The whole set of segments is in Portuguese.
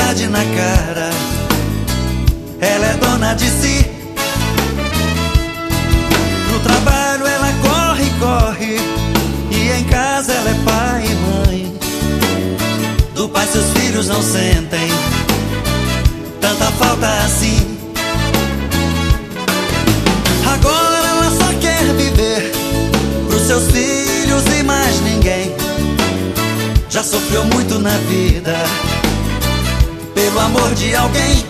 liberdade na cara. Ela é dona de si. No trabalho ela corre, corre, e em casa ela é pai e mãe. Do pai seus filhos não sentem tanta falta assim. Agora ela só quer viver pros seus filhos e mais ninguém. Já sofreu muito na vida pelo amor de alguém.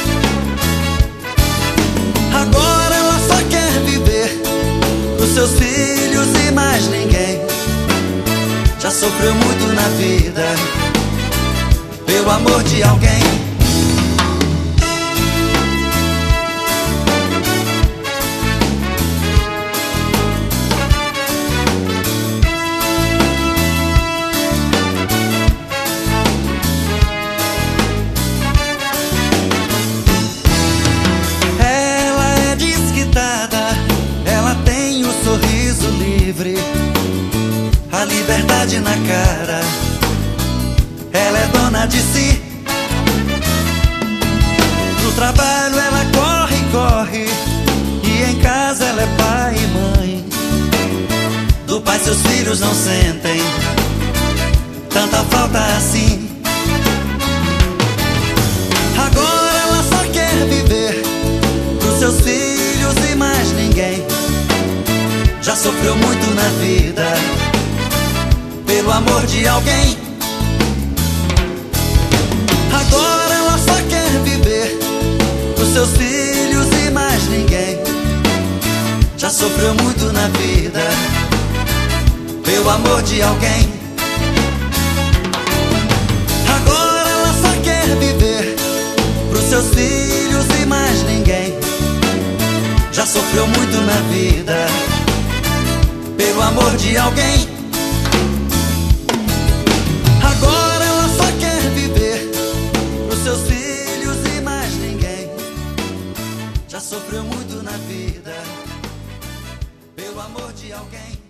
Agora ela só quer viver pros seus filhos e mais ninguém. Já sofreu muito na vida pelo amor de alguém. Sorriso livre, a liberdade na cara. Ela é dona de si. No trabalho ela corre, corre, e em casa ela é pai e mãe. Do pai seus filhos não sentem tanta falta assim. Agora ela só quer viver pros seus filhos e mais ninguém. Já sofreu muito na vida pelo amor de alguém. Agora ela só quer viver pros seus filhos e mais ninguém. Já sofreu muito na vida pelo amor de alguém. Agora ela só quer viver pros seus filhos e mais ninguém. Já sofreu muito na vida pelo amor de alguém. Agora ela só quer viver pros seus filhos e mais ninguém. Já sofreu muito na vida pelo amor de alguém.